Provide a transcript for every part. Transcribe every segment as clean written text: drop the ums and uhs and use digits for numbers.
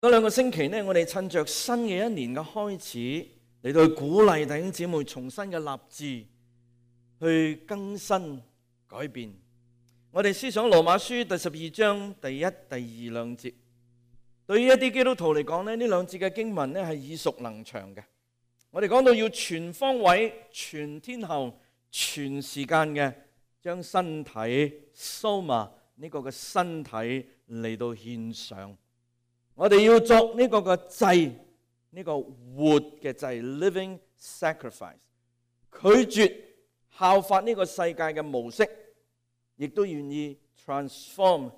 嗰2個星期呢，我哋趁着新嘅一年嘅開始嚟到去鼓勵弟兄姊妹重新嘅立志，去更新改變。我哋思想羅馬書第12章第1、第2兩節。對於一啲基督徒嚟講呢，呢兩節嘅經文呢係耳熟能詳嘅。我哋講到要全方位、全天候、全時間嘅將身體，soma 呢個嘅身體嚟到獻上。我哋要作呢個嘅祭，呢個活嘅祭 ，living sacrifice， 拒絕效法呢個世界嘅模式，亦都願意 transform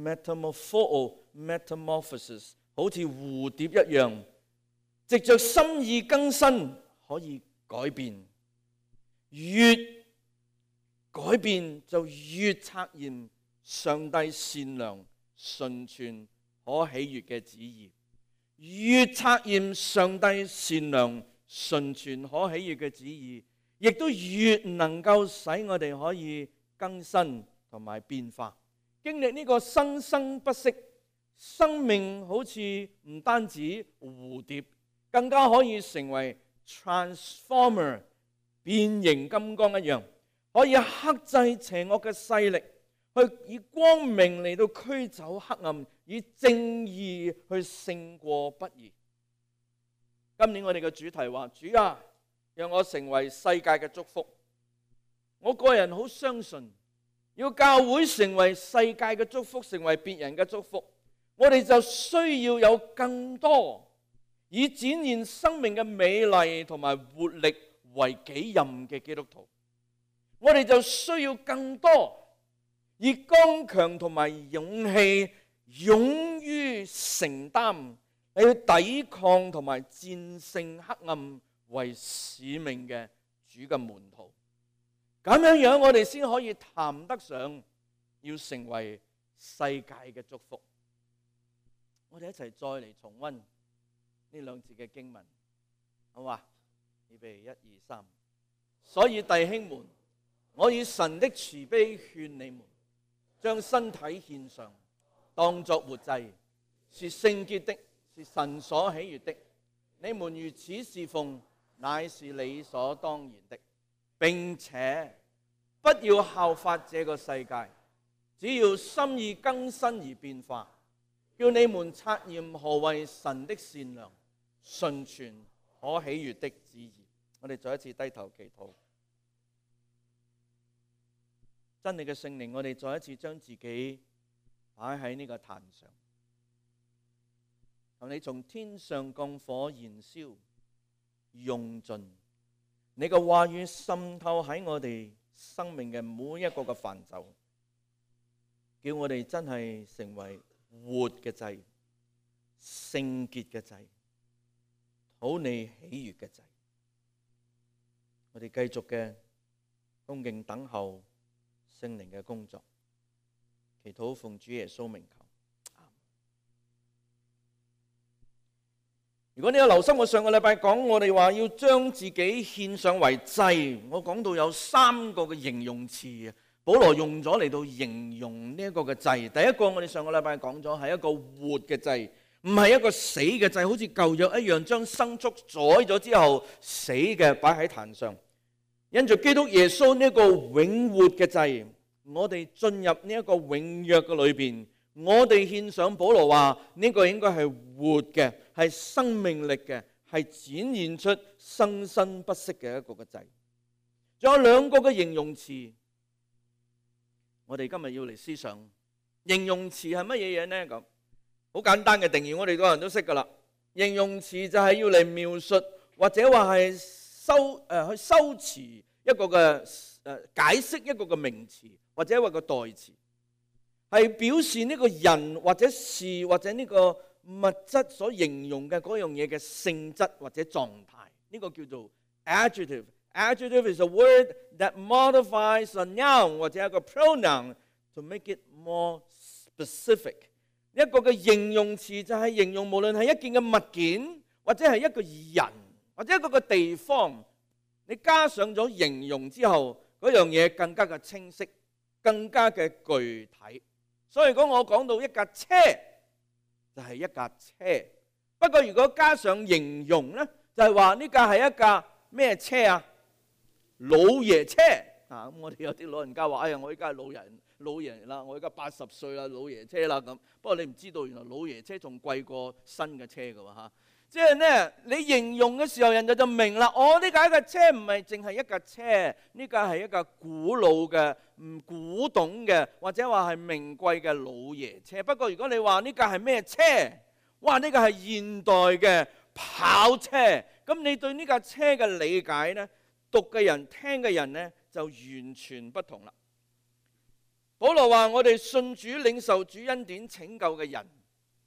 metamorphosis， 好似蝴蝶一樣，藉着心意更新可以改變，越改變就越察驗上帝善良、純全、可喜悅嘅旨意，越察驗上帝善良、純全、可喜悅嘅旨意，亦都越能夠使我哋可以更新同埋變化，經歷呢個生生不息。生命好似唔單止蝴蝶，更加可以成為 transformer 變形金剛一樣，可以克制邪惡嘅勢力，去以光明嚟到驅走黑暗，以正義去勝過不義。今年我哋嘅主題話：主啊，讓我成為世界嘅祝福。我個人好相信，要教會成為世界嘅祝福，成為別人嘅祝福，我哋就需要有更多以展現生命嘅美麗同埋活力為己任嘅基督徒。我哋就需要更多以剛強同埋勇氣、勇於承擔嚟去抵抗同埋戰勝黑暗為使命嘅主嘅門徒。咁樣我哋先可以談得上要成為世界嘅祝福。我哋一齊再嚟重溫呢兩節嘅經文，好嘛？預備1、2、3。所以弟兄們，我以神的慈悲勸你們，將身體獻上，當作活祭，是聖潔的，是神所喜悅的。你們如此侍奉，乃是理所當然的。並且不要效法這個世界，只要心意更新而變化，叫你們察驗何為神的善良、純全、可喜悅的旨意。我哋再一次低頭祈禱。真理嘅聖靈，我哋再一次將自己擺喺呢個壇上，求你從天上降火燃燒，用盡你嘅話語滲透喺我哋生命嘅每一個嘅範疇，叫我哋真係成為活嘅祭、聖潔嘅祭、討你喜悅嘅祭。我哋繼續嘅恭敬等候聖靈嘅工作，祈禱奉主耶穌名求。如果你有留心，我上個禮拜講，我哋話要將自己獻上為祭，我講到有3個嘅形容詞，保羅用咗嚟到形容呢一個嘅祭。第一個我哋上個禮拜講咗係一個活嘅祭，唔係一個死嘅祭，好似舊約一樣將牲畜宰咗之後死嘅擺喺壇上。因着基督耶穌呢一個永活嘅祭，我哋進入呢一個永約嘅裏邊，我哋獻上。保羅話呢個應該係活嘅，係生命力嘅，係展現出生生不息嘅一個嘅祭。仲有2個嘅形容詞，我哋今日要嚟思想。形容詞係乜嘢嘢呢？咁好簡單嘅定義，我哋個人都識噶啦。形容詞就係要嚟描述或者話係去修辭一個嘅解釋一個嘅名詞或者一個嘅代詞，係表示呢個人或者事或者呢個物質所形容嘅嗰樣嘢嘅性質或者狀態。呢個叫做 adjective。Adjective is a word that modifies a noun 或者一個 pronoun to make it more specific。一個嘅形容詞就係形容無論係一件嘅物件或者係一個人或者一個嘅地方，你加上咗形容之後，嗰樣嘢更加嘅清晰，更加嘅具體。所以講我講到一架車就係一架車， 不過如果加上形容咧，就係話呢架係一架咩車啊？老爺車啊！咁我哋有啲老人家話：哎呀，我依家係老人啦，我依家80歲啦，老爺車啦咁。不過你唔知道，原來老爺車仲貴過新嘅車㗎喎嚇。即係咧，你形容嘅時候，人就明啦。呢架車唔係淨係一架車，呢架係一架古老嘅、唔古董嘅，或者話係名貴嘅老爺車。不過如果你話呢架係咩車？哇！呢架係現代嘅跑車。咁你對呢架車嘅理解呢，讀嘅人、聽嘅人呢，就完全不同啦。保羅話：我哋信主、領受主恩典拯救嘅人，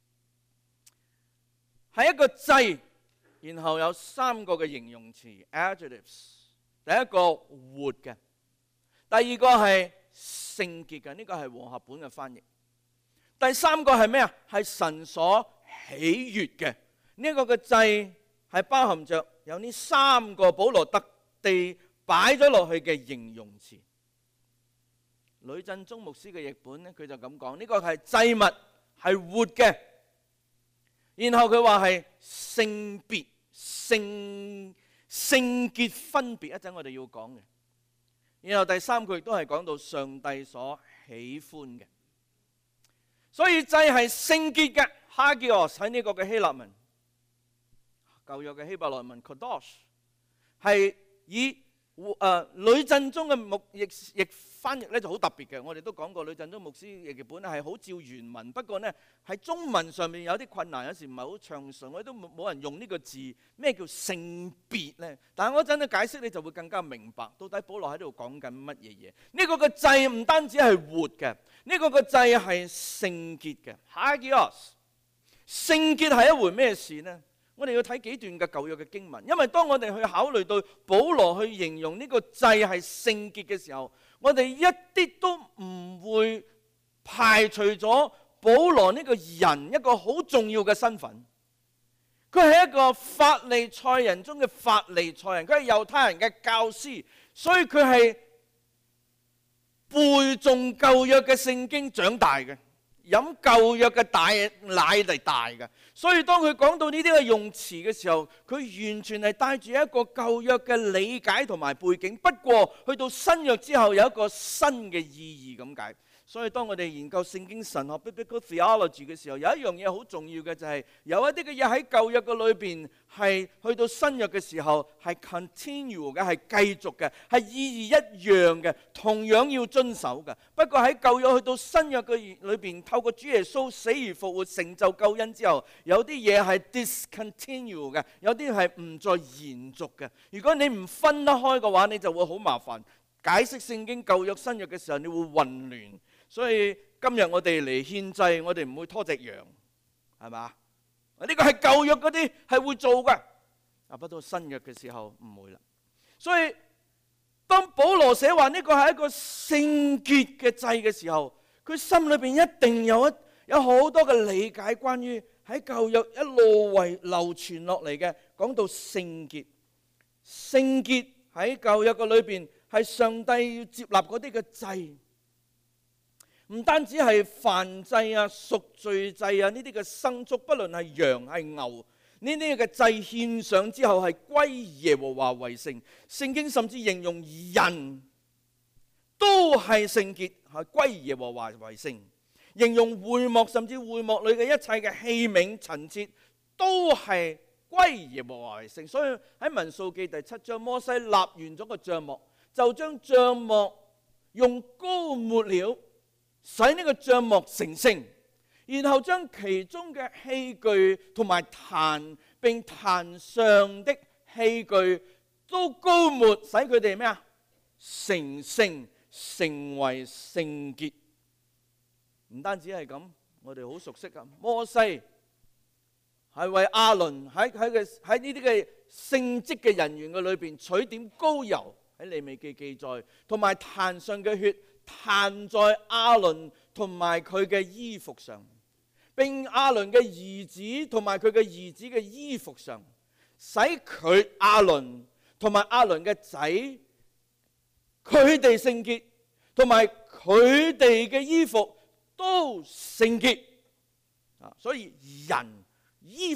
係一個祭，然後有3個嘅形容詞 adjectives。第一個活嘅，第二個係聖潔嘅，呢個係和合本嘅翻譯。第3個係咩啊？係神所喜悅嘅。呢個嘅祭係包含着有呢3個保羅特地擺咗落去嘅形容詞。呂振中牧師嘅譯本咧，佢就咁講：呢個係祭物，係活嘅。然後佢話係聖別、聖潔分別，一陣我哋要講嘅。然後第3句亦都係講到上帝所喜歡嘅。所以祭係聖潔嘅 ，hagios 喺呢個嘅希臘文，舊約嘅希伯來文 kadosh 係以呂振中嘅譯翻譯咧就好特別嘅。我哋都講過呂振中牧師譯本係好照原文，不過呢喺中文上面有啲困難，有時唔係好暢順，我哋都冇人用呢個字。咩叫聖別呢？但係我一陣嘅解釋你就會更加明白到底保羅喺度講緊乜嘢嘢。呢個嘅祭唔單止係活嘅，呢個嘅祭係聖潔嘅 hagios。聖潔係一回咩事呢？我哋要睇幾段嘅舊約嘅經文，因為當我哋去考慮到保羅去形容呢個祭係聖潔嘅時候，我哋一啲都唔會排除咗保羅呢個人一個好重要嘅身份。佢係一個法利賽人中嘅法利賽人，佢係猶太人嘅教師，所以佢係背誦舊約嘅聖經長大嘅。飲舊約嘅大奶嚟大嘅，所以當佢講到呢啲嘅用詞嘅時候，佢完全係帶住一個舊約嘅理解同埋背景。不過去到新約之後，有一個新嘅意義咁解。所以當我哋研究聖經神學 biblical theology 嘅時候，有一樣嘢好重要嘅就係有一啲嘅嘢喺舊約嘅裏邊係去到新約嘅時候係 continue 嘅，係繼續嘅，係意義一樣嘅，同樣要遵守嘅。不過喺舊約去到新約嘅裏邊，透過主耶穌死而復活成就救恩之後，有啲嘢係 discontinue 嘅，有啲係唔再延續嘅。如果你唔分得開嘅話，你就會好麻煩。解釋聖經舊約新約嘅時候，你會混亂。所以今日我哋嚟獻祭，我哋唔會拖隻羊，係嘛？呢個係舊約嗰啲係會做嘅，不到新約嘅時候唔會啦。所以當保羅寫話呢個係一個聖潔嘅祭嘅時候，佢心裏邊一定有好多嘅理解，關於喺舊約一路流傳落嚟嘅，講到聖潔。聖潔喺舊約嘅裏邊係上帝要接納嗰啲嘅祭。唔單止係燔祭啊、贖罪祭啊呢啲嘅牲畜，不論係羊係牛，呢啲嘅祭獻上之後係歸耶和華為聖。聖經甚至形容人都係聖潔，係歸耶和華為聖。形容會幕甚至會幕裏嘅一切嘅器皿陳設都係歸耶和華為聖。所以喺民數記第7章，摩西立完咗個帳幕，就將帳幕用膏抹了，使呢個帳幕成聖，然後將其中嘅器具同埋壇並壇上的器具都膏抹，使佢哋咩啊？成聖，成為聖潔。唔單止係咁，我哋好熟悉噶，摩西係為亞倫喺呢啲嘅聖職嘅人員嘅裏邊取點膏油，喺利未記記載，同埋壇上嘅血彈在亞倫同埋佢嘅衣服上，並亞倫嘅兒子同埋佢嘅兒子嘅衣服上，使佢亞倫同埋亞倫嘅仔，佢哋聖潔，同埋佢哋嘅衣服都聖潔。所以人衣服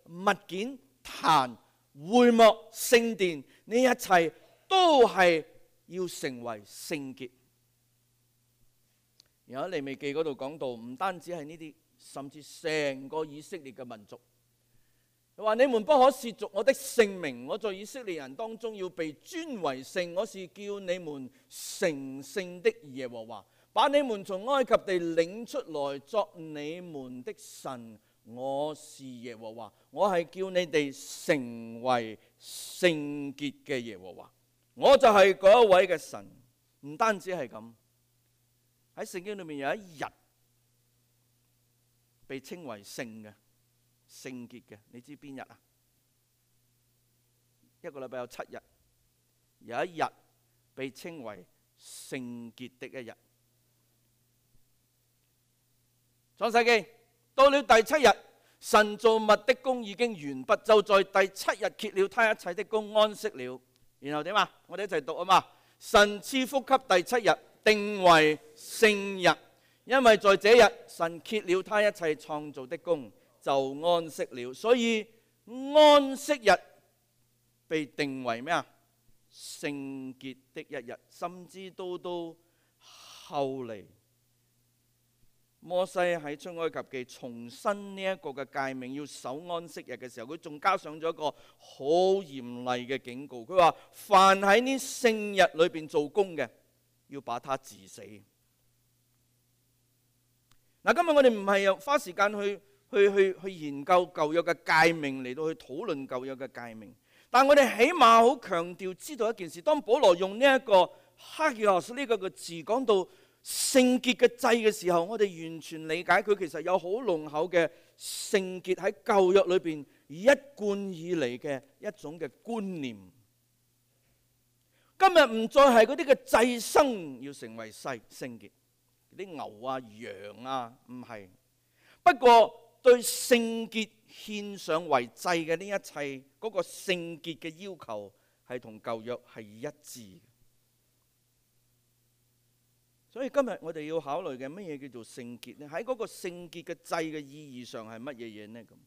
物件、壇、會幕、聖殿，呢一切都係要成為聖潔。然後喺利未記嗰度講到，唔單止係呢啲，甚至成個以色列嘅民族，佢話：你們不可褻瀆我的聖名，我在以色列人當中要被尊為聖，我是叫你們成聖的耶和華，把你們從埃及地領出來作你們的神，我是耶和華，我係叫你哋成為聖潔嘅耶和華，我就係嗰一位嘅神。唔單止係咁，喺聖經裏面有一日被稱為聖嘅、聖潔嘅，你知邊日啊？一個禮拜有7日，有一日被稱為聖潔的一日。創世記到了第7日，神造物的工已經完畢，就在第7日歇了他一切的工，安息了。然後點啊？我哋一齊讀啊嘛！神賜福給第7日，定為聖日，因為在這日神歇了他一切創造的工，就安息了。所以安息日被定為咩啊？聖潔的一日。甚至到後嚟，摩西喺出埃及記重申呢一個嘅誡命，要守安息日嘅時候，佢仲加上咗一個好嚴厲嘅警告。佢話：凡喺呢聖日裏邊做工嘅，要把他治死。嗱，今日我哋唔係花時間去研究舊約嘅誡命，嚟到去討論舊約嘅誡命，但我哋起碼好強調知道一件事：當保羅用呢一個 hagios 呢個嘅字講到聖潔嘅祭嘅時候，我哋完全理解佢其實有好濃厚嘅聖潔喺舊約裏邊一貫以嚟嘅一種嘅觀念。今日唔再係嗰啲嘅祭牲要成為聖潔，啲牛啊、羊啊，唔係。不過對聖潔獻上為祭嘅呢一切，嗰個聖潔嘅要求係同舊約係一致。所以今日我哋要考慮嘅乜嘢叫做聖潔呢？喺嗰個聖潔嘅祭嘅意義上係乜嘢嘢呢？咁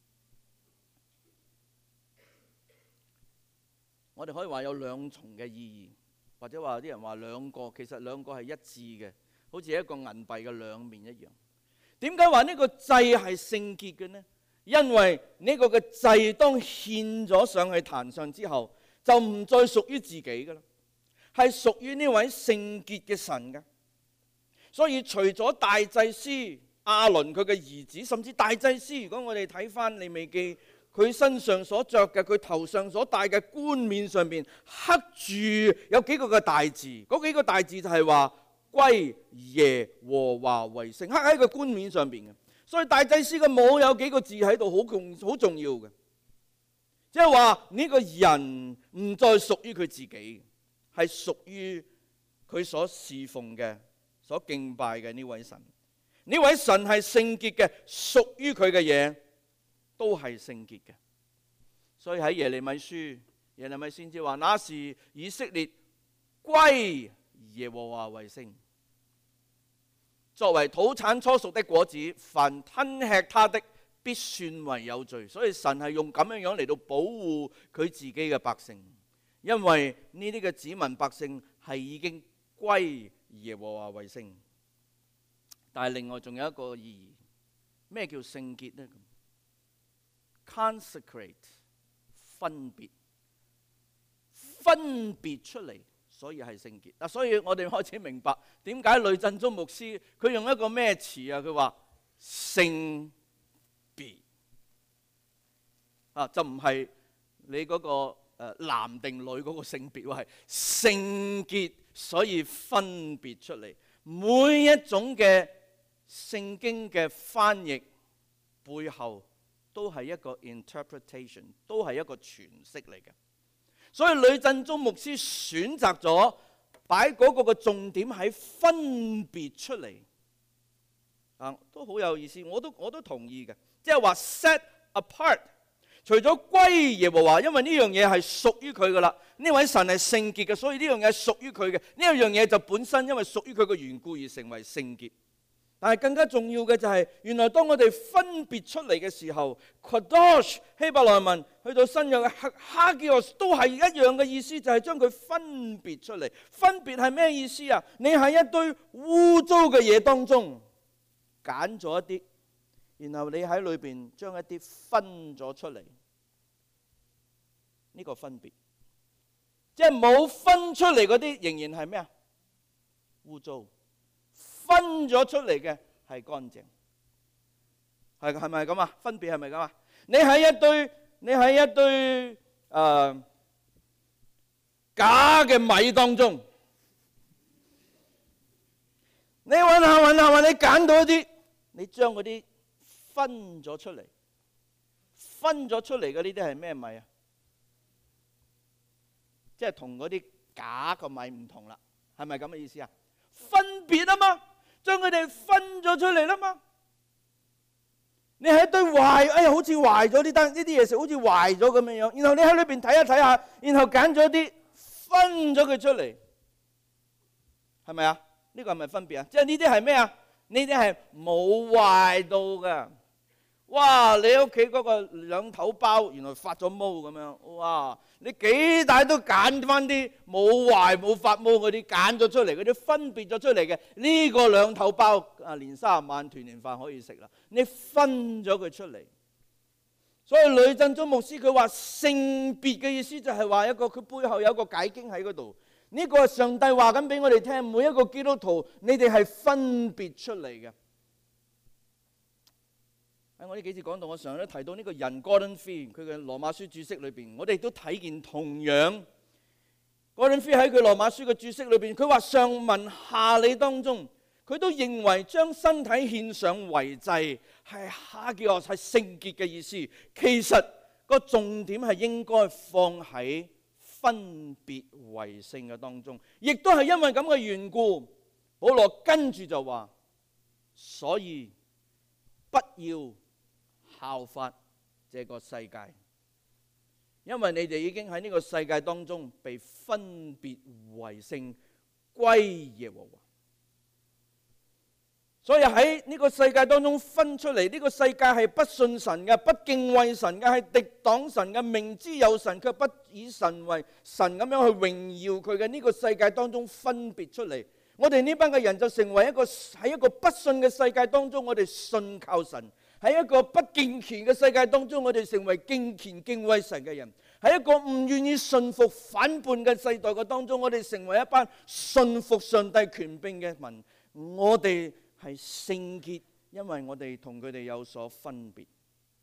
我哋可以話有兩重嘅意義，或者話有啲人話兩個，其實兩個係一致嘅，好似一個銀幣嘅兩面一樣。點解話呢個祭係聖潔嘅呢？因為呢個嘅祭當獻咗上去壇上之後，就唔再屬於自己㗎啦，係屬於呢位聖潔嘅神嘅。所以除咗大祭司亞倫佢嘅兒子，甚至大祭司，如果我哋睇翻利未記，佢身上所着嘅，佢頭上所戴嘅冠冕上邊刻住有幾個嘅大字，嗰幾個大字就係話歸耶和華為聖，刻喺個冠冕上邊嘅。所以大祭司嘅帽有幾個字喺度好重要嘅，即係話呢個人唔再屬於佢自己，係屬於佢所侍奉嘅、所敬拜嘅呢位神。呢位神係聖潔嘅，屬於佢嘅嘢都係聖潔嘅。所以喺耶利米書，耶利米先至話：那時以色列歸耶和華為聖，作為土產初熟的果子，凡吞吃他的必算為有罪。所以神係用咁樣嚟到保護佢自己嘅百姓，因為呢啲嘅子民百姓係已經歸耶和華為聖。但係另外仲有一個意義，咩叫聖潔呢？ Consecrate， 分別出嚟，所以係聖潔。嗱，所以我哋開始明白點解呂振中牧師佢用一個咩詞啊？佢話聖別啊，就唔係你嗰個男定女嗰個性別，係聖潔，所以分別出嚟。每一種嘅聖經嘅翻譯背後都係一個 interpretation， 都係一個詮釋嚟嘅。所以呂振中牧師選擇咗擺嗰個嘅重點喺分別出嚟，都好有意思。我都同意嘅，即係話 set apart。除咗歸耶和華，因為呢樣嘢係屬於佢噶啦，呢位神係聖潔嘅，所以呢樣嘢係屬於佢嘅。呢一樣嘢就本身因為屬於佢嘅緣故而成為聖潔。 但係更加重要嘅就係，原來當我哋分別出嚟嘅時候 ，Kadosh 希伯來文去到新約嘅哈基奧斯都係一樣嘅意思，就係將佢分別出嚟。分別係咩意思啊？你喺一堆污糟嘅嘢當中揀咗一啲，然後你喺裏邊將一啲分咗出嚟。呢個分別，即係冇分出嚟嗰啲仍然係咩啊？污糟。分咗出嚟嘅係乾淨，係咪咁啊？分別係咪咁啊？你喺一堆假嘅米當中，你揾下，你揀到一啲，你將嗰啲分咗出嚟，分咗出嚟嘅呢啲係咩米啊？即係同嗰啲假嘅米唔同啦，係咪咁嘅意思啊？分別啊嘛。將佢哋分咗出嚟啦嘛！你喺一堆壞，哎呀，好似壞咗呢啲嘢食，好似壞咗咁樣樣。然後你喺裏邊睇下，然後揀咗啲分咗佢出嚟，係咪啊？呢個係咪分別啊？即係呢啲係咩啊？呢啲係冇壞到㗎。哇！你屋企嗰個兩頭包原來發咗毛咁樣，哇！你幾大都揀翻啲冇壞冇發毛嗰啲，揀咗出嚟嗰啲分別咗出嚟嘅呢個兩頭包啊，年30晚團年飯可以食啦。你分咗佢出嚟，所以呂振中牧師佢話聖別嘅意思就係話一個佢背後有一個解經喺嗰度。呢個係上帝話緊俾我哋聽，每一個基督徒你哋係分別出嚟嘅。喺我呢幾次講到，我上日都提到呢個人 Gordon Fee 佢嘅羅馬書注釋裏邊，我哋都睇見同樣 Gordon Fee 喺佢羅馬書嘅注釋裏邊，佢話上文下理當中，佢都認為將身體獻上為祭係哈基奧，係聖潔嘅意思。其實個重點係應該放喺分別為聖嘅當中，亦都係因為咁嘅緣故，保羅跟住就話，所以不要效法這個世界，因為你哋已經喺呢個世界當中被分別為聖，歸耶和華。所以喺呢個世界當中分出嚟，呢個世界係不信神嘅，不敬畏神嘅，係敵擋神嘅，明知有神卻不以神為神咁樣去榮耀佢嘅。呢個世界當中分別出嚟，我哋呢班嘅人就成為喺一個不信嘅世界當中，我哋信靠神。喺一個不敬虔嘅世界當中，我哋成為敬虔敬畏神嘅人；喺一個唔願意順服反叛嘅世代嘅當中，我哋成為一班順服上帝權柄嘅民。我哋係聖潔，因為我哋同佢哋有所分別。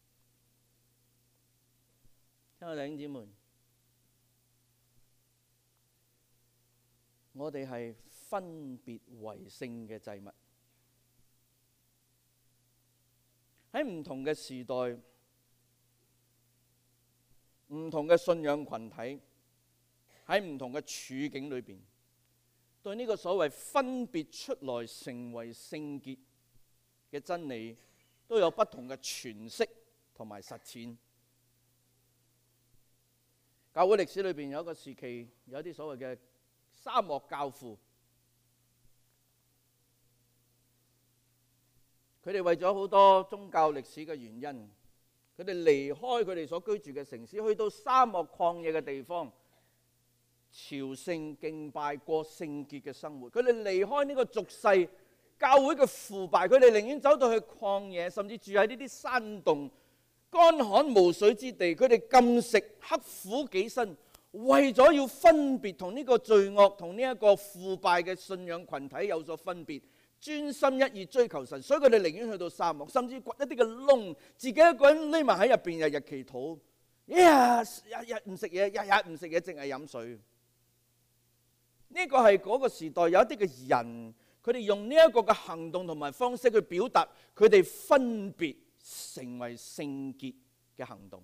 親愛的弟兄姊妹，我哋係分別為聖嘅祭物。喺唔同嘅時代、唔同嘅信仰群體、喺唔同嘅處境裏邊，對呢個所謂分別出來成為聖潔嘅真理，都有不同嘅詮釋同埋實踐。教會歷史裏邊有一個時期，有啲所謂嘅沙漠教父。佢哋為咗好多宗教歷史嘅原因，佢哋離開佢哋所居住嘅城市，去到沙漠曠野嘅地方，朝聖敬拜，過聖潔嘅生活。佢哋離開呢個俗世教會嘅腐敗，佢哋寧願走到去曠野，甚至住喺呢啲山洞、乾旱無水之地。佢哋禁食，刻苦己身，為咗要分別同呢個罪惡、同呢一個腐敗嘅信仰群體有所分別。專心一意追求神，所以佢哋寧願去到沙漠，甚至掘一啲嘅窿，自己一個人匿埋喺入邊，日日祈禱，日日唔食嘢，日日唔食嘢，淨係飲水。呢個係嗰個時代有一啲嘅人，佢哋用呢一個嘅行動同埋方式去表達佢哋分別成為聖潔嘅行動。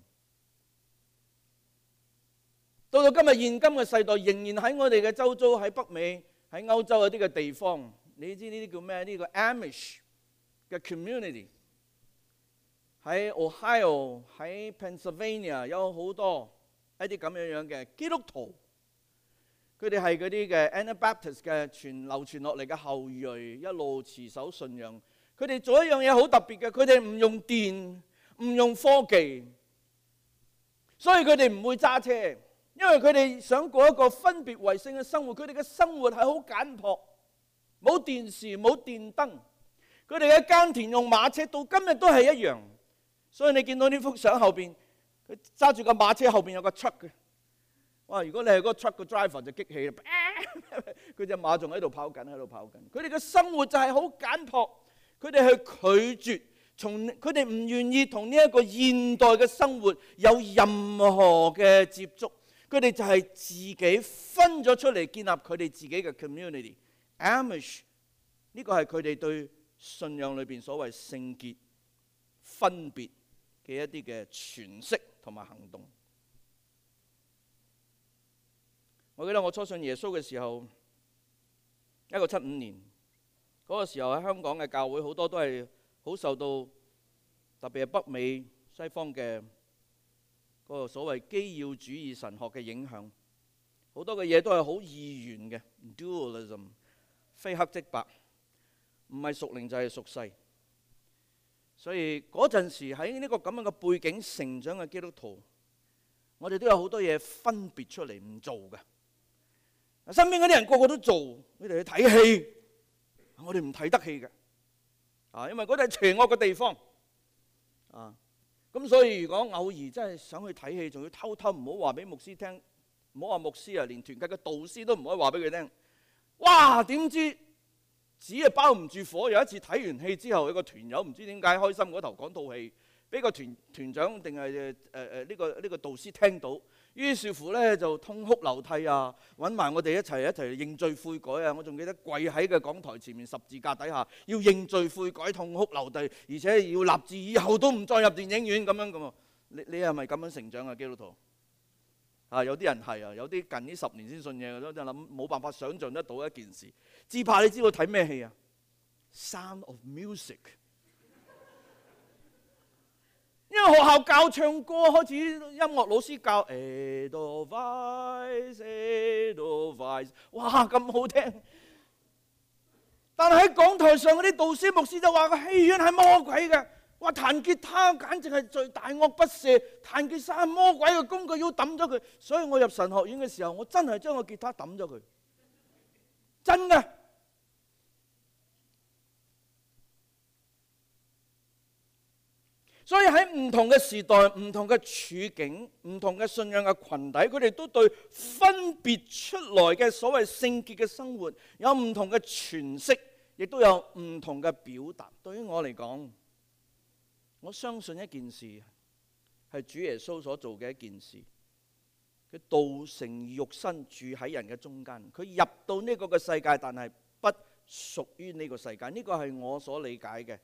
到到今日現今嘅世代，仍然喺我哋嘅周遭，喺北美、喺歐洲嗰啲嘅地方。你知呢啲叫咩？呢個 Amish 嘅 community 喺 Ohio、喺 Pennsylvania 有好多一啲咁樣嘅基督徒，佢哋係嗰啲嘅 Anabaptist 嘅流傳落嚟嘅後裔，一路持守信仰。 佢哋做一樣嘢好特別嘅，佢哋唔用電，唔用科技，所以佢哋唔會揸車，因為佢哋想過一個分別為聖嘅生活。佢哋嘅生活係好簡樸，冇電視，冇電燈。佢哋嘅耕田用馬車，到今日都係一樣。所以你見到呢幅相後邊，佢揸住個馬車後邊有個 truck 嘅。哇！如果你係嗰個 truck 嘅 driver 就激氣啦，佢隻馬仲喺度跑緊，喺度跑緊。佢哋嘅生活就係好簡樸，佢哋去拒絕，佢哋唔願意同呢一個現代嘅生活有任何嘅接觸。佢哋就係自己分咗出嚟，建立佢哋自己嘅 community。Amish 呢個係佢哋對信仰裏邊所謂聖潔分別嘅一啲嘅詮釋同埋行動。我記得我初信耶穌嘅時候，1975年嗰個時候喺香港嘅教會好多都係好受到特別係北美西方嘅嗰個所謂基要主義神學嘅影響，好多嘅嘢都係好二元嘅 dualism， 非黑即白，唔係屬靈就係屬世。所以嗰陣時喺呢個咁樣嘅背景成長嘅基督徒，我哋都有好多嘢分別出嚟唔做嘅。身邊嗰啲人個個都做，佢哋去睇戲，我哋唔睇得戲嘅，因為嗰度係邪惡嘅地方，咁所以如果偶爾真係想去睇戲，仲要偷偷唔好話俾牧師聽，唔好話牧師啊，連團契嘅導師都唔可以話俾佢聽。哇！點知紙啊包唔住火，有一次睇完戲之後，有個團友唔知點解開心嗰頭講套戲，俾個團長定係呢個導師聽到。於是乎咧就痛哭流涕啊，揾埋我哋一齊認罪悔改啊！我仲記得跪喺個講台前面十字架底下，要認罪悔改，痛哭流涕，而且要立志以後都唔再入電影院咁樣咁啊！你係咪咁樣成長啊？基督徒有啲人係啊，有啲近呢10年先信嘢，都真係諗冇辦法想像得到一件事。至怕你知道睇咩戲啊？《Sound of Music》。因為學校教唱歌，開始音樂老師教 Edelweiss， 哇咁好聽！但係喺講台上嗰啲導師牧師就話個戲院係魔鬼嘅，話彈吉他簡直係罪大惡不赦，彈吉他係魔鬼嘅工具，要抌咗佢。所以我入神學院嘅時候，我真係將個吉他抌咗佢，真嘅。所以喺唔同嘅時代、唔同嘅處境、唔同嘅信仰嘅群體，佢哋都對分別出來嘅所謂聖潔嘅生活有唔同嘅詮釋，亦都有唔同嘅表達。對於我嚟講，我相信一件事係主耶穌所做嘅一件事。佢道成肉身住喺人嘅中間，佢入到呢個嘅世界，但係不屬於呢個世界。呢個係我所理解嘅。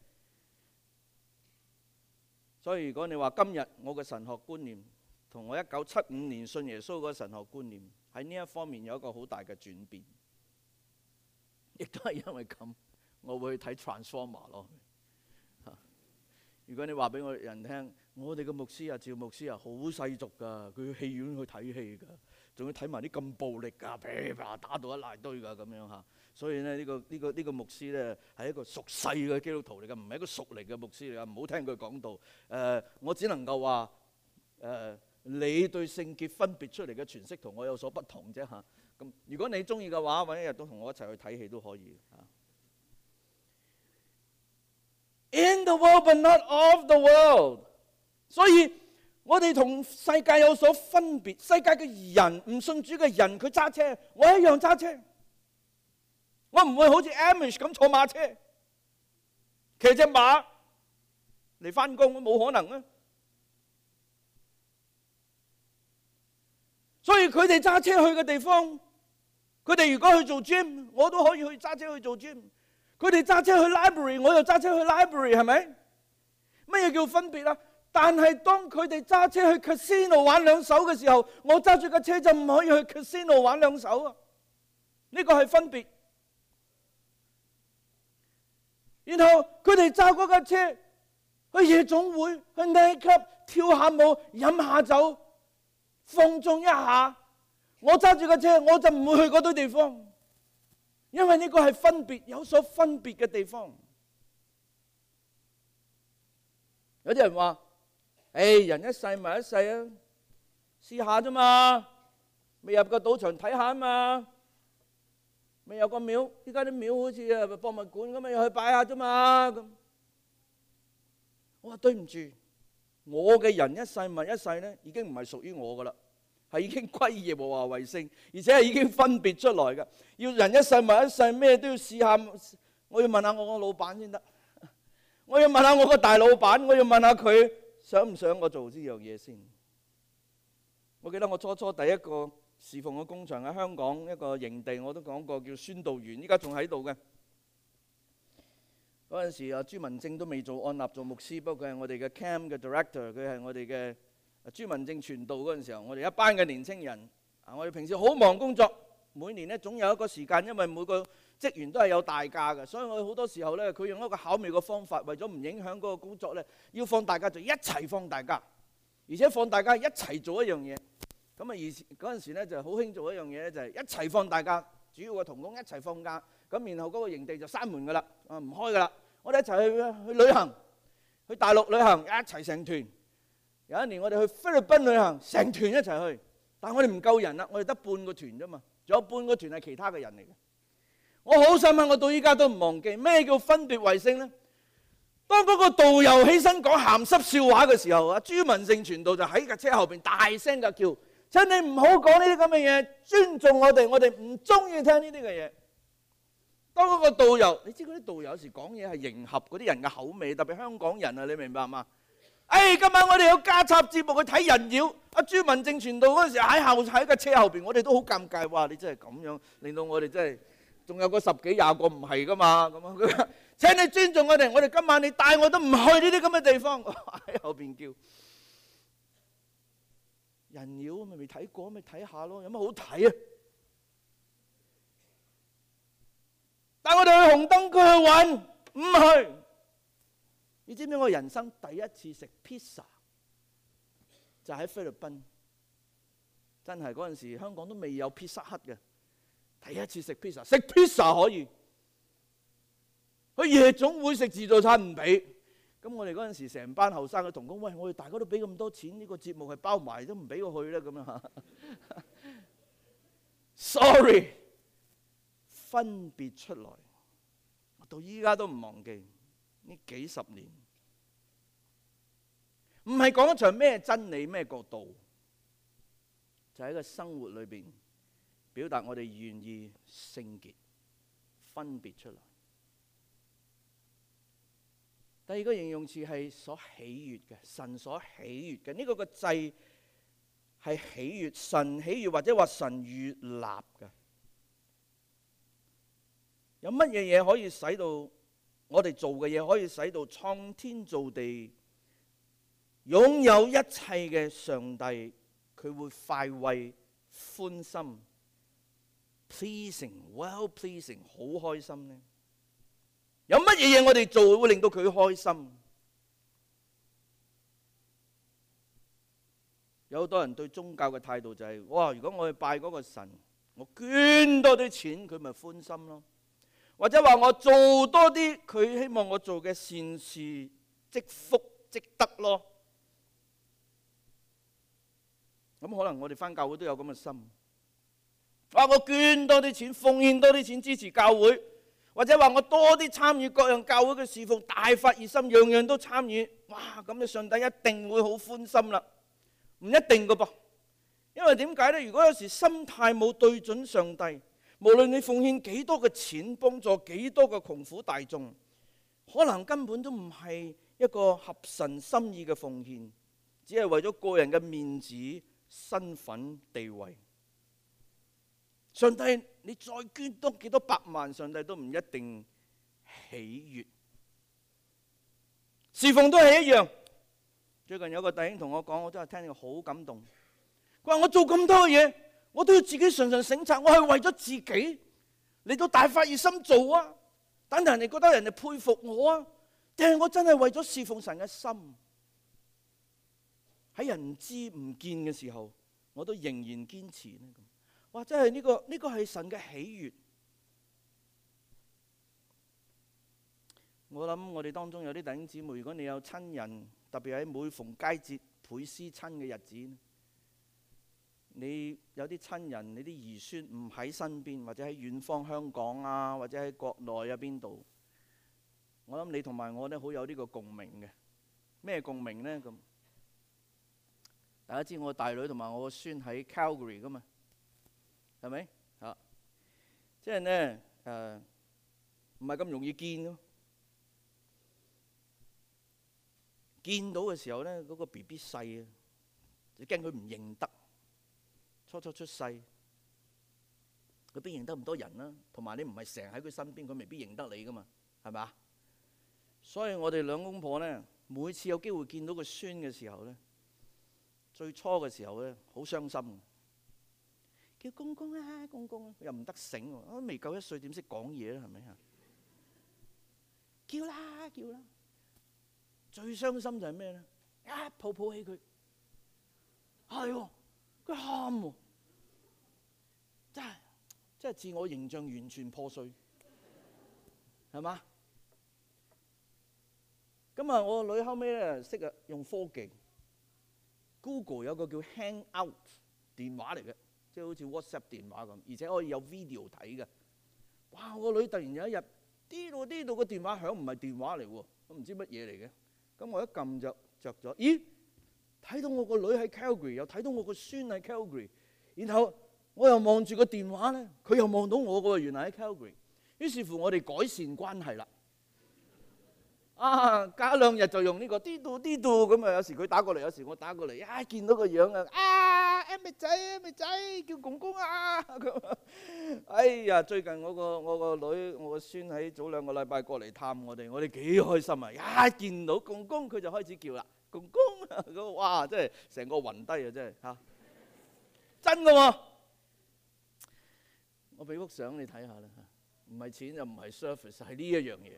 所以如果你話今日我嘅神學觀念同我1975年信耶穌嗰個神學觀念喺呢一方面有一個好大嘅轉變，亦都係因為咁，我會去睇 Transformer 咯。如果你話俾我人聽，我哋嘅牧師啊，趙牧師啊，好世俗噶，佢去戲院去睇戲噶，仲要睇埋啲咁暴力噶，噼啪打到一大堆噶咁樣嚇。所以咧呢個牧師咧係一個屬世嘅基督徒嚟嘅，唔係一個屬靈嘅牧師嚟嘅。唔好聽佢講道。我只能夠話你對聖潔分別出嚟嘅詮釋同我有所不同啫嚇。咁如果你中意嘅話，揾一日都同我一齊去睇戲都可以嚇。In the world but not of the world。所以我哋同世界有所分別。世界嘅人，唔信主嘅人，佢揸車，我一樣揸車。我唔會好似 Amish 咁坐馬車，騎隻馬嚟返工，冇可能啊！所以佢哋揸車去嘅地方，佢哋如果去做 gym， 我都可以去揸車去做 gym。佢哋揸車去 library， 我又揸車去 library， 係咪？乜嘢叫分別啊？但係當佢哋揸車去 casino 玩兩手嘅時候，我揸住架車就唔可以去 casino 玩兩手啊！呢個係分別。然後佢哋揸嗰架車去夜總會、去 night club 跳下舞、飲下酒、放縱一下。我揸住架車，我就唔會去嗰堆地方，因為呢個係分別，有所分別嘅地方。 有啲人話：人一世咪一世啊，試下啫嘛，未入個賭場睇下啊嘛，未有個廟，依家啲廟好似博物館咁啊，去拜下啫嘛咁。我話對唔住，我嘅人一世物一世咧，已經唔係屬於我噶啦，係已經歸耶和華為聖，而且係已經分別出來嘅。要人一世物一世，咩都要試下。我要問下我個老闆先得，我要問下我個大老闆，我要問下佢想唔想我做呢樣嘢先。我記得我初第一個侍奉嘅工場喺香港一個營地，我都講過叫宣道員，依家仲喺度嘅。嗰陣時朱文正都未做按立做牧師，不過佢係我哋嘅 camp 嘅 director， 佢係我哋嘅朱文正傳道嗰陣時候，我哋一班嘅年青人，我哋平時好忙工作，每年咧總有一個時間，因為每個職員都係有大假嘅，所以我好多時候咧，佢用一個巧妙嘅方法，為咗唔影響嗰個工作咧，要放大假就一齊放大假，而且放大假一齊做一樣嘢。咁啊，以前嗰陣時咧就好興做一樣嘢咧，就係一齊放大假，主要嘅同工一齊放假，咁然後嗰個營地就閂門噶啦，唔開噶啦。我哋一齊去旅行，去大陸旅行，一齊成團。有一年我哋去菲律賓旅行，成團一齊去，但係我哋唔夠人啦，我哋得半個團啫嘛，仲有半個團係其他嘅人嚟嘅。我好深刻，我到依家都唔忘記咩叫分別為聖呢？當嗰個導遊起身講鹹濕笑話嘅時候，朱文正傳道就喺架車後邊大聲嘅叫：請你唔好講呢啲咁嘅嘢，尊重我哋，我哋唔中意聽呢啲嘅嘢。當嗰個導遊，你知嗰啲導遊有時講嘢係迎合嗰啲人嘅口味，特別香港人啊，你明白嘛？今晚我哋有加插節目去睇人妖，朱文正傳道嗰陣時喺架車後邊，我哋都好尷尬。哇！你真係咁樣，令到我哋真係仲有個10幾20個唔係噶嘛咁啊！請你尊重我哋，我哋今晚你帶我都唔去呢啲咁嘅地方。喺後邊叫人妖咪未睇過，咪睇下咯，有乜好睇啊？帶我哋去紅燈區去玩，唔去。你知唔知我人生第一次食 pizza 就喺菲律賓？真係嗰陣時香港都未有 Pizza Hut 嘅，第一次食 pizza， 食 pizza 可以。去夜總會食自助餐唔俾，咁我哋嗰陣時成班後生嘅同工，喂，我哋大家都俾咁多錢，呢個節目係包埋都唔俾我去啦咁樣。Sorry， 分別出來，我到依家都唔忘記呢幾十年，唔係講一場咩真理咩角度，就喺個生活裏邊表達我哋願意聖潔，分別出來。第二個形容詞係所喜悅嘅，神所喜悅嘅，呢個個祭係喜悅，神喜悅或者話神悅納嘅。有乜嘢嘢可以使到我哋做嘅嘢可以使到創天造地擁有一切嘅上帝佢會快慰歡心 pleasing well pleasing 好開心呢？有乜嘢嘢我哋做會令到佢開心？有好多人對宗教嘅態度就係：哇！如果我去拜嗰個神，我捐多啲錢，佢咪歡心咯；或者話我做多啲，佢希望我做嘅善事積福積德咯。咁可能我哋返教會都有咁嘅心，話我捐多啲錢，奉獻多啲錢支持教會。或者話我多啲參與各樣教會嘅侍奉，大發熱心，樣樣都參與，哇！咁你上帝一定會好歡心啦。唔一定㗎噃，因為點解呢？如果有時心態冇對準上帝，無論你奉獻幾多嘅錢，幫助幾多嘅窮苦大眾，可能根本都唔係一個合神心意嘅奉獻，只係為咗個人嘅面子、身份、地位。上帝，你再捐多幾多百萬，上帝都唔一定喜悅。侍奉都係一樣。最近有個弟兄同我講，我真係聽到好感動。佢話我做咁多嘢，我都要自己常常省察，我係為咗自己嚟到大發熱心做啊，等人哋覺得人哋佩服我啊，定係我真係為咗侍奉神嘅心？喺人唔知唔見嘅時候，我都仍然堅持呢。哇！真係呢個係神嘅喜悅。我諗我哋當中有啲弟兄姊妹，如果你有親人特別喺每逢佳節倍思親嘅日子，你有啲親人，你啲兒孫唔喺身邊，或者喺遠方香港啊，或者喺國內啊邊度，我諗你同埋我咧好有呢個共鳴嘅。咩共鳴呢？咁大家知我大女同埋我個孫喺 Calgary 噶嘛，係咪啊？即係呢，唔係咁容易見咯。見到嘅時候呢，嗰個 BB 細啊，你驚佢唔認得。初初出世，佢邊認得咁多人啦？同埋你唔係成日喺佢身邊，佢未必認得你噶嘛，係咪啊？所以我哋兩公婆呢，每次有機會見到個孫嘅時候呢，最初嘅時候呢，好傷心，叫公公啊，公公啊，又唔得醒喎，我未夠1歲點識講嘢咧？係咪啊？叫啦叫啦，最傷心就係咩呢？一抱抱起佢，係喎。佢喊喎，真係自我形象完全破碎，係嘛？咁啊，我個女後尾咧識啊用科技 ，Google 有個叫 Hangout 電話嚟嘅，即係好似 WhatsApp 電話咁，而且可以有 video 睇嘅。哇！我個女突然有一日，呢度個電話響，唔係電話嚟喎，我唔知乜嘢嚟嘅。咁我一撳着咗，咦？睇到我個女喺 Calgary， 又睇到我個孫喺 Calgary， 然後我又望住個電話咧，佢又望到我個，原來喺 Calgary。於是乎我哋改善關係啦。隔2日就用呢個啲度咁啊！有時佢打過嚟，有時我打過嚟，見到個樣啊，M 仔叫公公啊咁。哎呀，最近我個女我個孫喺早2個禮拜過嚟探我哋幾開心啊！一見到公公佢就開始叫啦。公公，哇！真係成個暈低啊！真係嚇，真㗎喎！我俾幅相你睇下啦，唔係錢又唔係 service， 係呢一樣嘢。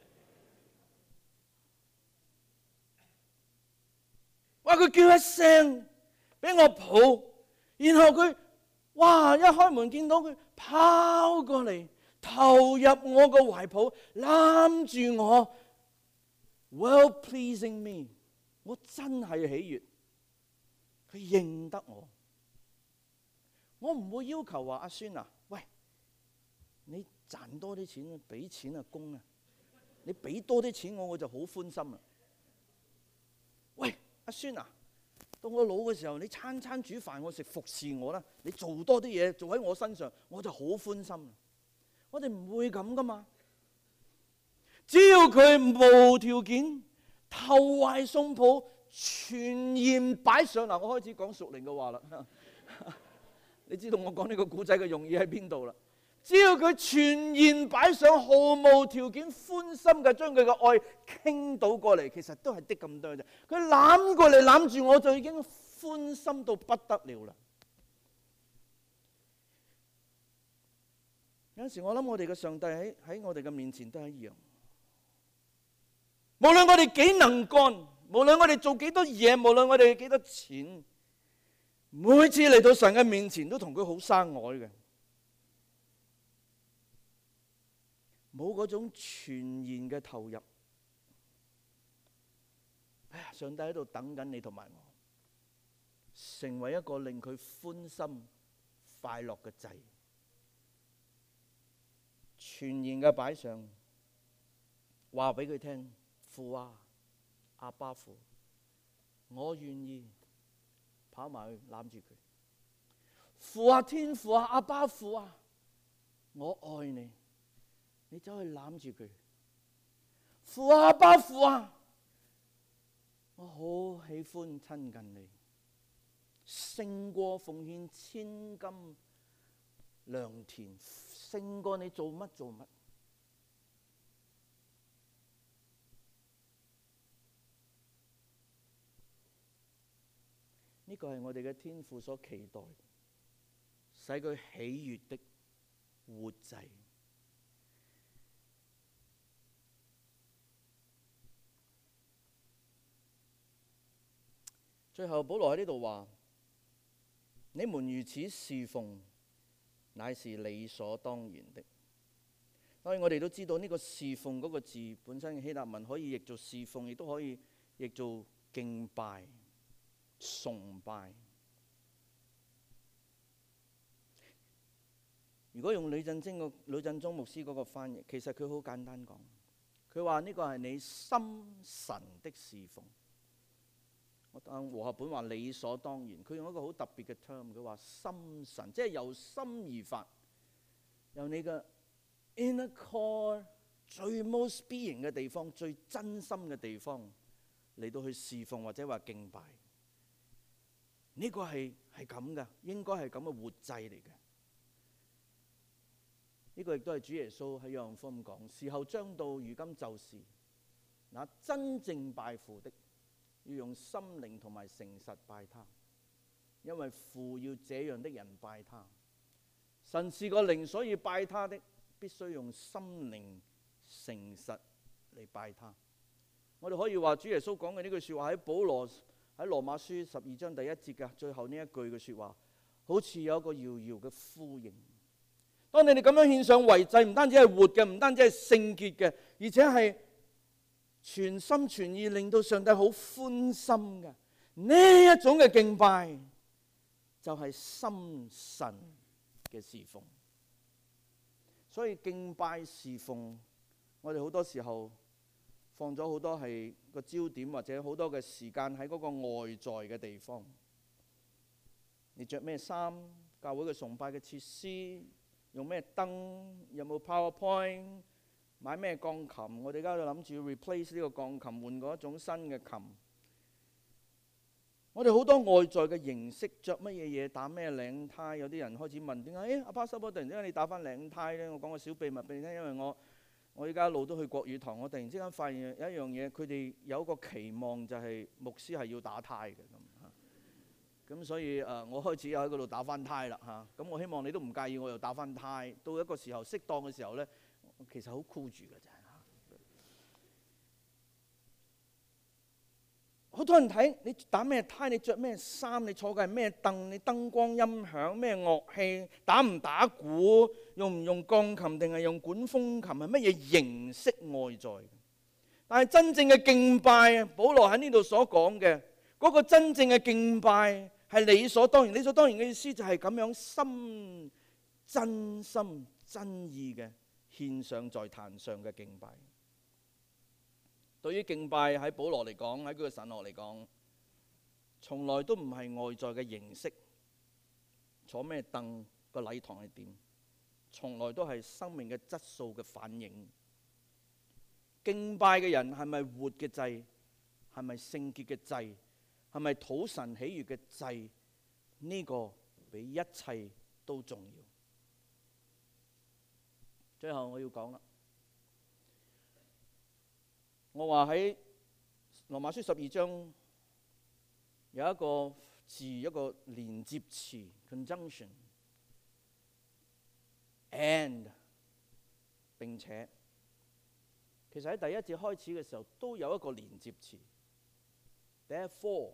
哇！佢叫一聲俾我抱，然後佢哇一開門見到佢跑過嚟，投入我個懷抱，攬住我 ，well pleasing me。我真係喜悅，佢認得我。我唔會要求話阿孫啊，喂，你賺多啲錢啊，俾錢阿公啊，你俾多啲錢我就好歡心啦。喂，阿孫啊，到我老嘅時候，你餐餐煮飯我食，服侍我啦，你做多啲嘢做喺我身上，我就好歡心。我哋唔會咁噶嘛，只要佢無條件投懷送抱，全然擺上。嗱，我開始講屬靈嘅話啦。你知道我講呢個古仔嘅用意喺邊度啦？只要佢全然擺上，毫無條件歡心嘅將佢嘅愛傾倒過嚟，其實都係啲咁多啫。佢攬過嚟攬住我，就已經歡心到不得了啦。有陣時我諗我哋嘅上帝喺我哋嘅面前都係一樣。無論我哋幾能幹，無論我哋做幾多嘢，無論我哋幾多錢，每次嚟到神嘅面前都同佢好生愛嘅，冇嗰種全然嘅投入。哎呀，上帝喺度等緊你同埋我，成為一個令佢歡心快樂嘅祭，全然嘅擺上，話俾佢聽。父啊，阿爸父，我願意跑埋去攬住佢。父啊，天父啊，阿爸父啊，我愛你，你走去攬住佢。父啊，阿爸父啊，我好喜歡親近你，勝過奉獻千金良田，勝過你做乜做乜。呢個係我哋嘅天父所期待，使佢喜悅的活祭。最後保羅喺呢度話：你們如此侍奉，乃是理所當然的。當然我哋都知道呢個侍奉嗰個字本身嘅希臘文可以譯做侍奉，亦都可以譯做敬拜、崇拜。如果用呂振中牧師嗰個翻譯，其實佢好簡單講，佢話呢個係你心神的侍奉。和合本話理所當然，佢用一個好特別嘅 term， 佢話心神，即係由心而發，由你嘅 inner core 最 most being 嘅地方，最真心嘅地方嚟到去侍奉或者話敬拜。呢個係咁噶，應該係咁嘅活祭嚟嘅。呢個亦都係主耶穌喺約翰福音講，時候將到，如今就是，那真正拜父的，要用心靈同埋誠實拜他，因為父要這樣的人拜他。神是個靈，所以拜他的必須用心靈誠實嚟拜他。我哋可以話主耶穌講嘅呢句說話喺保羅喺羅馬書12章第1節嘅最後呢一句嘅說話，好似有一個遙遙嘅呼應。當你哋咁樣獻上為祭，唔單止係活嘅，唔單止係聖潔嘅，而且係全心全意令到上帝好歡心嘅呢一種嘅敬拜，就係心神嘅侍奉。所以敬拜侍奉，我哋好多時候放咗好多係個焦點，或者好多嘅時間喺嗰個外在嘅地方。你着咩衫？教會嘅崇拜嘅設施，用咩燈？有冇 PowerPoint？ 買咩鋼琴？我哋而家就諗住要 replace 呢個鋼琴，換過一種新嘅琴。我哋好多外在嘅形式，着乜嘢嘢，打咩領呔。有啲人開始問點解？阿 Pastor 突然之間你打翻領呔咧？我講個小秘密俾你聽，因為我依家一路都去國語堂，我突然之間發現有一樣嘢，佢哋有一個期望就係牧師係要打呔嘅咁所以我開始又喺嗰度打翻呔啦嚇。咁我希望你都唔介意，我又打翻呔。到一個時候適當嘅時候咧，其實好箍住嘅啫。好多人睇你打咩呔，你着咩衫，你坐嘅係咩凳，你燈光音響咩樂器，打唔打鼓，用唔用鋼琴定係用管風琴，係乜嘢形式外在。但係真正嘅敬拜，保羅喺呢度所講嘅嗰個真正嘅敬拜係理所當然。理所當然嘅意思就係咁樣心真心真意嘅獻上在壇上嘅敬拜。對於敬拜喺保羅嚟講，喺佢嘅神學嚟講，從來都唔係外在嘅形式，坐咩凳，個禮堂係點，從來都係生命嘅質素嘅反映。敬拜嘅人係咪活嘅祭，係咪聖潔嘅祭，係咪討神喜悅嘅祭，呢個比一切都重要。最後我要講啦。我話喺羅馬書12章有一個字，一個連接詞 conjunction and 並且，其實喺第一節開始嘅時候都有一個連接詞 therefore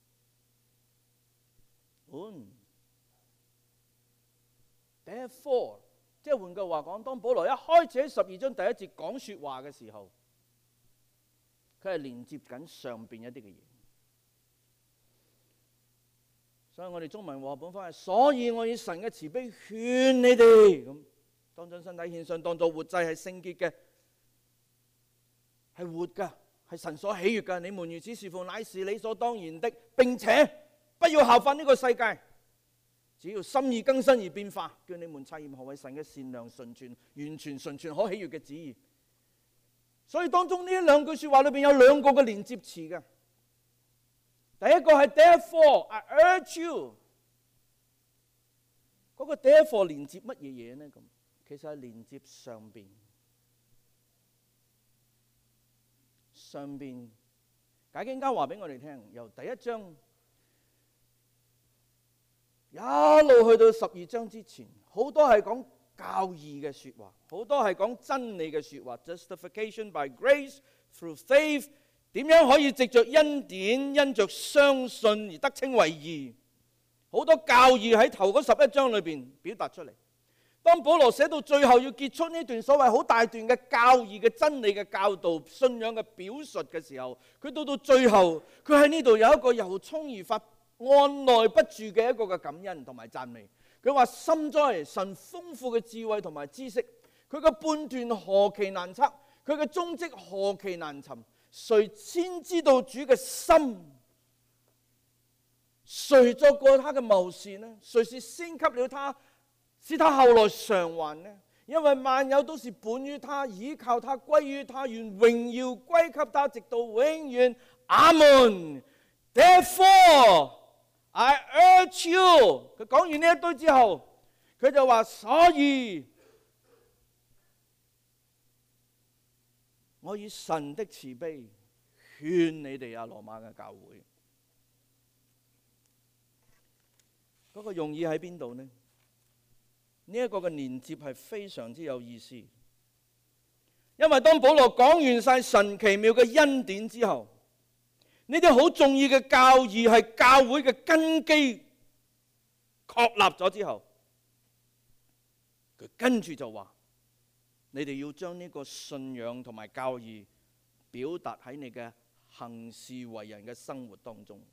therefore， 即係換句話講，當保羅一開始喺12章第一節講說話嘅時候，佢係連接緊上邊一啲嘅嘢，所以我哋中文和合本翻係，所以我以神嘅慈悲勸你哋咁，當將身體獻上，當作活祭，係聖潔嘅，係活噶，係神所喜悅噶。你們如此侍奉，乃是理所當然的。並且不要效法呢個世界，只要心意更新而變化，叫你們察驗何為神嘅善良、純全、完全、純全可喜悅嘅旨意。所以當中呢兩句說話裏邊有兩個嘅連接詞嘅。第一個係 therefore I urge you， 嗰個 therefore 連接乜嘢嘢呢？咁其實係連接上邊解經家話俾我哋聽，由第一章一路去到12章之前，好多係講教義嘅說話，好多係講真理嘅說話 ，justification by grace through faith， 點樣可以藉着恩典，因着相信而得稱為義，好多教義喺頭嗰11章裏邊表達出嚟。 當保羅寫到最後要結束呢段所謂好大段嘅教義嘅真理嘅教導、信仰嘅表述嘅時候，佢到最後，佢喺呢度有一個由衷而發、按捺不住嘅一個嘅感恩同埋讚美。佢話：深哉神豐富嘅智慧同埋知識，佢嘅判斷何其難測，佢嘅蹤跡何其難尋。誰先知道主嘅心？誰作過他嘅謀士呢？誰是先給了他，使他後來償還呢？因為萬有都是本於他，倚靠他，歸於他，願榮耀歸給他，直到永遠。阿門。Therefore I urge you。佢講完呢一堆之後，佢就話：所以我以神的慈悲勸你哋啊，羅馬嘅教會。嗰個用意喺邊度呢？呢一個嘅連接係非常之有意思，因為當保羅講完晒神奇妙嘅恩典之後，呢啲好重要嘅教義係教會嘅根基確立咗之後，佢跟住就話：你哋要將呢個信仰同埋教義表達喺你嘅行事為人嘅生活當中。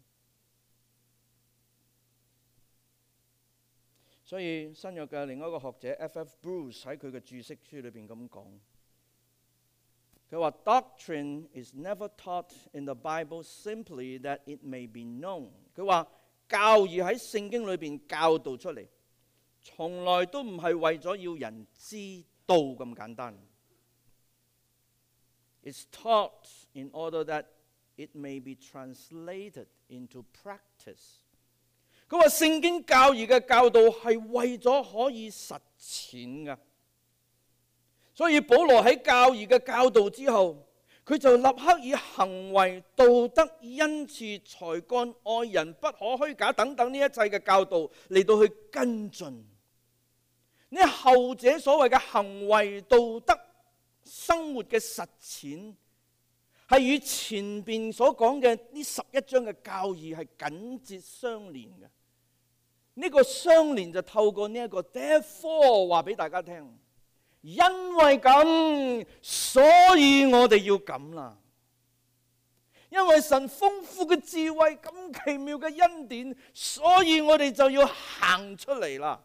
所以新約嘅另一個學者 F.F. Bruce 喺佢嘅注釋書裏邊咁講，佢話 Doctrine is never taught in the Bible simply that it may be known。佢話教義喺聖經裏邊教導出嚟，從來都唔係為咗要人知道咁簡單。It's taught in order that it may be translated into practice。佢話聖經教義嘅教導係為咗可以實踐㗎，所以保羅喺教義嘅教導之後，佢就立刻以行為、道德、恩賜、才幹、愛人、不可虛假等等呢一切嘅教導嚟到去跟進。呢後者所謂嘅行為、道德、生活嘅實踐，係與前邊所講嘅呢11章嘅教義係緊接相連嘅。呢個相連就透過呢一個 therefore 話俾大家聽，因為咁，所以我哋要咁啦。因為神豐富嘅智慧，咁奇妙嘅恩典，所以我哋就要行出嚟啦。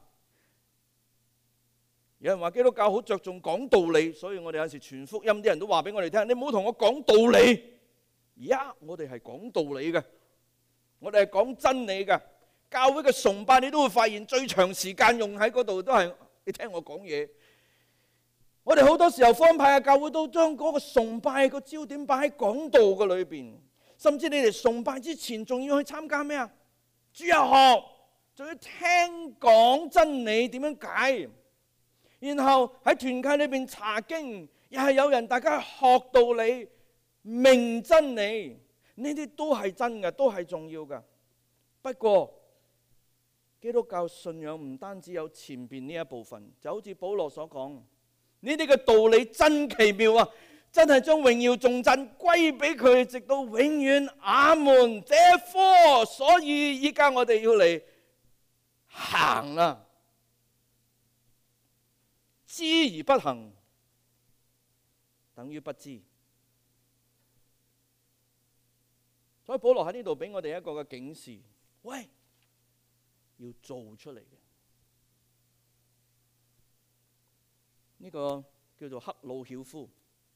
有人話基督教好着重講道理，所以我哋有時傳福音啲人都話俾我哋聽，你唔好同我講道理。我哋係講道理嘅，我哋係講真理嘅。教會嘅崇拜你都會發現最長時間用喺嗰度都係你聽我講嘢。我哋好多時候福音派嘅教會都將嗰個崇拜個焦點擺喺講道嘅裏邊，甚至你哋崇拜之前仲要去參加咩啊？主日學，仲要聽講真理點樣解，然後喺團契裏邊查經，又係有人大家學道理、明真理，呢啲都係真嘅，都係重要嘅。不過基督教信仰唔單止有前邊呢一部分，就好似保羅所講，呢啲嘅道理真奇妙啊！真係將榮耀頌讚歸俾佢，直到永遠。阿門。Therefore，所以依家我哋要嚟行啦。知而不行，等於不知。所以保羅喺呢度俾我哋一個嘅警示，喂！要做出嚟嘅呢個叫做克魯曉夫。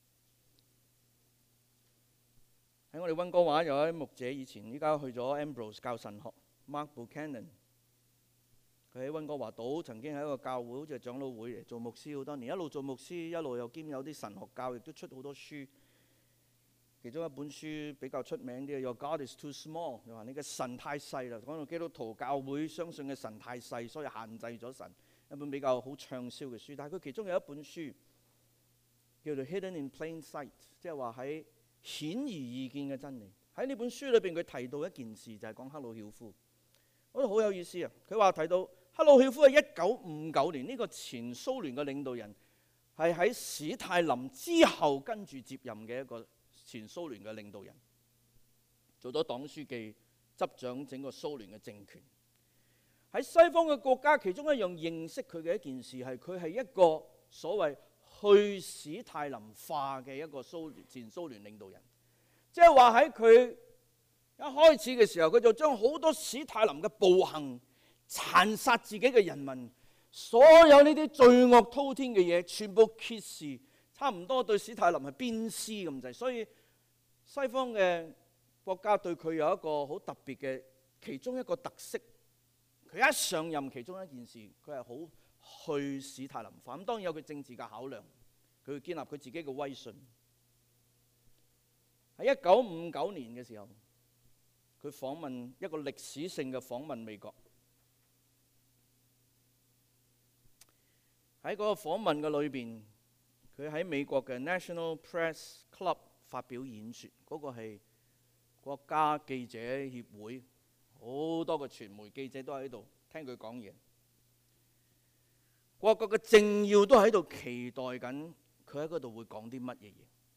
喺我哋溫哥華有一牧者，以前依家去咗 Ambrose 教神學 ，Mark Buchanan。佢喺溫哥華島曾經喺一個教會，好似係長老會嚟做牧師好多年，一路做牧師，一路又兼有啲神學教，亦都出好多書。其中一本書比較出名啲嘅，《Your God is too small》，你話你嘅神太細啦。講到基督徒教會相信嘅神太細，所以限制咗神。一本比較好暢銷嘅書，但係佢其中有一本書叫做《Hidden in Plain Sight》，即係話喺顯而易見嘅真理。喺呢本書裏邊，佢提到一件事，就係講克魯曉夫，我覺得好有意思啊！佢話提到克魯曉夫係1959年呢個前蘇聯嘅領導人，係喺史太林之後跟住接任嘅一個前蘇聯嘅領導人，做咗黨書記，執掌整個蘇聯嘅政權。 喺西方嘅國家，其中一樣認識佢嘅一件事係佢係一個所謂去史太林化嘅一個前蘇聯領導人。即係話喺佢一開始嘅時候，佢就將好多史太林嘅暴行、殘殺自己嘅人民，所有呢啲罪惡滔天嘅嘢，全部揭示，差唔多對史太林係鞭屍咁滯。所以西方嘅國家對佢有一個好特別嘅其中一個特色。佢一上任，其中一件事，佢係好去史太林化。咁當然有佢政治嘅考量，佢會建立佢自己嘅威信。喺1959年嘅時候，佢訪問一個歷史性嘅訪問美國。喺嗰個訪問嘅裏邊，佢喺美國嘅 National Press Club 發表演說。嗰個係國家記者協會。好多個傳媒記者都喺度聽佢講嘢，各國嘅政要都喺度期待緊佢喺嗰度會講啲乜嘢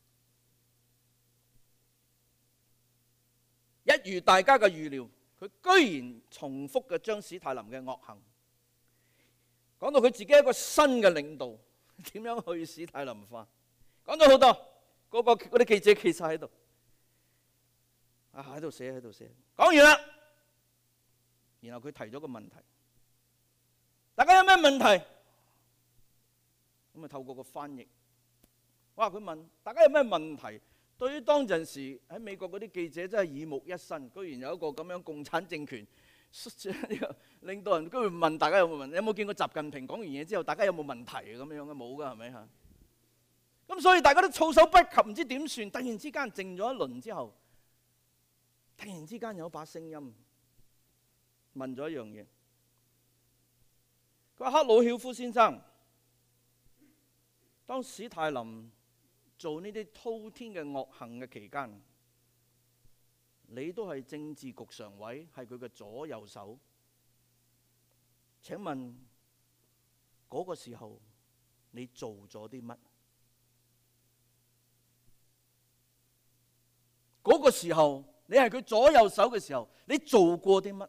嘢。一如大家嘅預料，佢居然重複嘅將史太林嘅惡行講到佢自己一個新嘅領導點樣去史太林化，講咗好多。嗰啲記者企晒喺度，喺度寫，講完啦。然後佢提咗個問題，大家有咩問題？咁啊透過個翻譯，佢問大家有咩問題？對於當陣時喺美國嗰啲記者真係耳目一新，居然有一個咁樣共產政權領導人，居然問大家有冇問題？有冇見過習近平講完嘢之後，大家有冇問題咁樣嘅？冇㗎，係咪嚇？咁所以大家都措手不及，唔知點算。突然之間靜咗一輪之後，突然之間有一把聲音問咗一樣嘢，佢話：克魯曉夫先生，當史太林做呢啲滔天嘅惡行嘅期間，你都係政治局常委，係佢嘅左右手。請問嗰個時候你做咗啲乜？嗰個時候你係佢左右手嘅時候，你做過啲乜？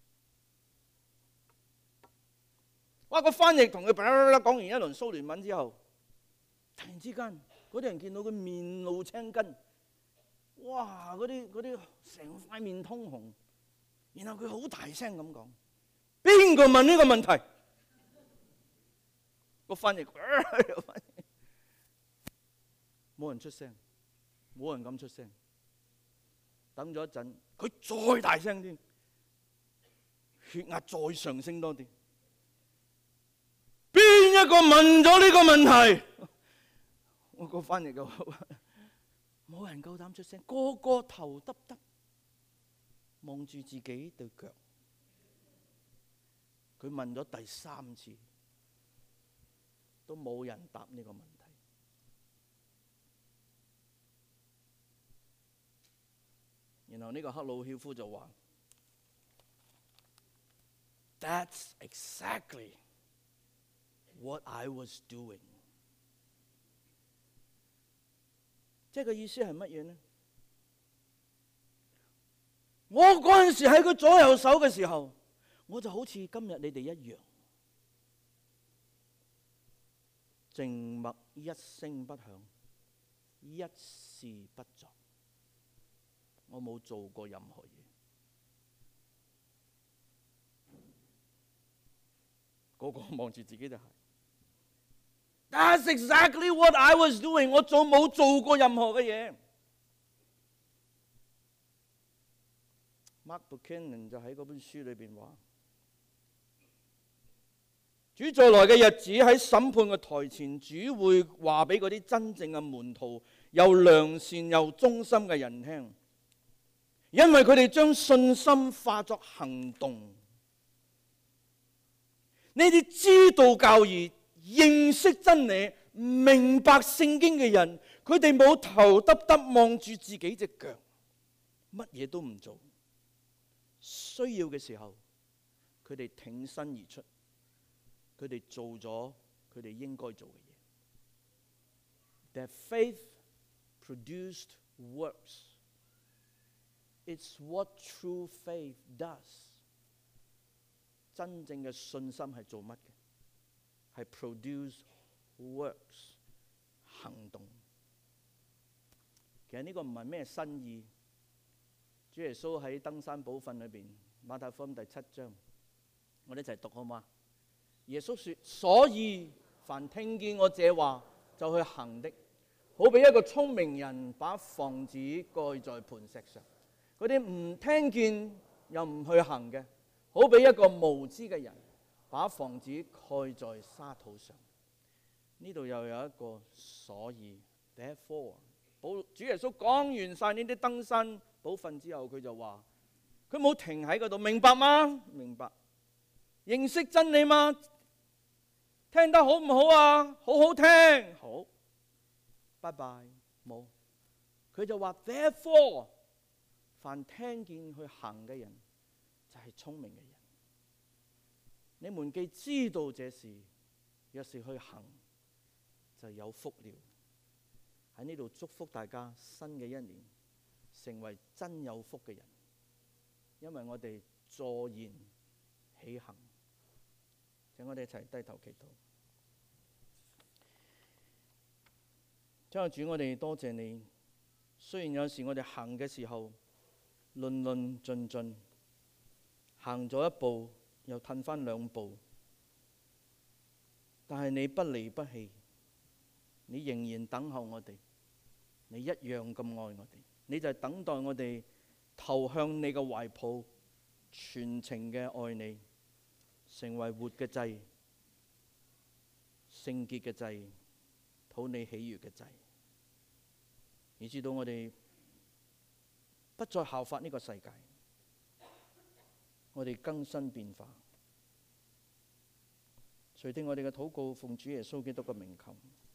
個翻譯同佢講完一輪蘇聯文之後，突然之間嗰啲人見到佢面露青筋，嗰啲成塊面通紅，然後佢好大聲咁講：邊個問呢個問題？個翻譯冇人出聲，冇人敢出聲。等咗一陣，佢再大聲啲，血壓再上升多啲。邊一個問咗呢個問題？我個翻譯就冇人夠膽出聲，個個頭耷耷望住自己對腳。佢問咗第3次，都冇人答呢個問題。然後呢個克魯曉夫就話 ：That's exactly what I was doing。即係個意思係乜嘢呢？我嗰陣時喺佢左右手嘅時候，我就好似今日你哋一樣，靜默一聲不響，一事不作。我冇做過任何嘢。個個望住自己對鞋。That's exactly what I was doing。我冇做過任何嘅嘢。Mark Buchanan 就喺嗰本書裏邊話：主再來嘅日子喺審判嘅台前，主會話俾嗰啲真正嘅門徒，又良善又忠心嘅人聽，因為佢哋將信心化作行動。呢啲知道教義、認識真理、明白聖經嘅人，佢哋冇頭耷耷望住自己隻腳，乜嘢都唔做。需要嘅時候，佢哋挺身而出，佢哋做咗佢哋應該做嘅嘢。Their faith produced works. It's what true faith does. 真正嘅信心係做乜嘅？係 produce works 行動。其實呢個唔係咩新意。主耶穌喺登山寶訓裏邊，馬太福音第7章，我哋一齊讀好嗎？耶穌說：所以凡聽見我這話就去行的，好比一個聰明人把房子蓋在磐石上。嗰啲唔聽見又唔去行嘅，好比一個無知嘅人把房子蓋在沙土上。呢度又有一個所以 therefore。主耶穌講完晒呢啲登山寶訓之後，佢就話：佢冇停喺嗰度，明白嗎？明白。認識真理嗎？聽得好唔好啊？好好聽，好。拜拜，冇。佢就話 therefore，凡聽見去行嘅人，就係聰明嘅人。你們既知道這事，若是去行，就有福了。喺呢度祝福大家新嘅一年成為真有福嘅人，因為我哋坐言起行。請我哋一齊低頭祈禱。親愛的主，我哋多謝你。雖然有時我哋行嘅時候論論盡盡，行咗一步又褪翻2步，但係你不離不棄，你仍然等候我哋，你一樣咁愛我哋。你就係等待我哋投向你嘅懷抱，全情嘅愛你，成為活嘅祭、聖潔嘅祭、討你喜悅嘅祭，以至到我哋不再效法呢個世界，我哋更新變化。垂聽我哋嘅禱告，奉主耶穌基督嘅名求。